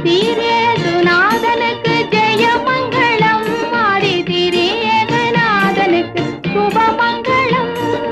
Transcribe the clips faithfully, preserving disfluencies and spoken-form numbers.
தீரேசுநாதனுக்கு ஜெயமங்களம், ஆதி திரியேகநாதனுக்கு சுபமங்களம்.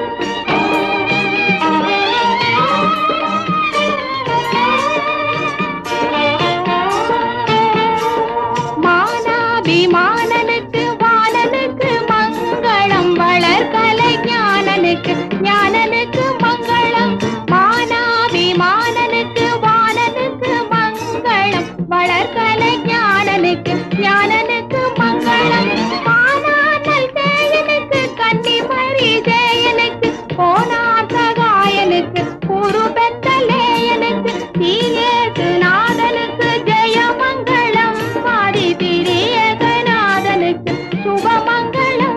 மானாபிமானனுக்கு வாணனுக்கு மங்களம், வளர்கலை ஞானனுக்கு ஞானனுக்கு மங்களம். மானாபிமானனுக்கு வாணனுக்கு மங்களம், வளர்கலை ஞானனுக்கு ஞானனுக்கு மங்களம். மானானல் தேயனுக்கு கன்னிமரி ஜெயனுக்கு போனார் சகாயனுக்கு குரு பெத்தலேயனுக்கு தீயேசுநாதனுக்கு ஜெயமங்களம், ஆதி திரியேகநாதனுக்கு சுபமங்களம்.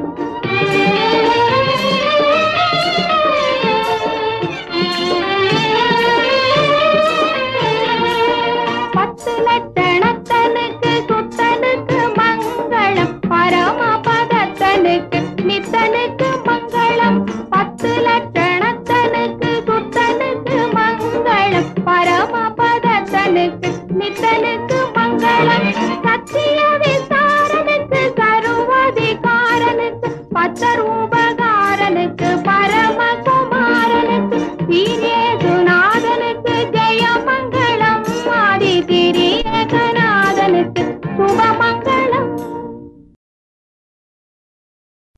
பத்து லட்சணத்தனுக்கு சுத்தனுக்கு மங்களம், பரமபதத்தனுக்கு நித்தனுக்கு மங்களம். பத்து லட்சணத்தனுக்கு சுத்தனுக்கு மங்களம், பரமபதத்தனுக்கு நித்தனுக்கு மங்களம்.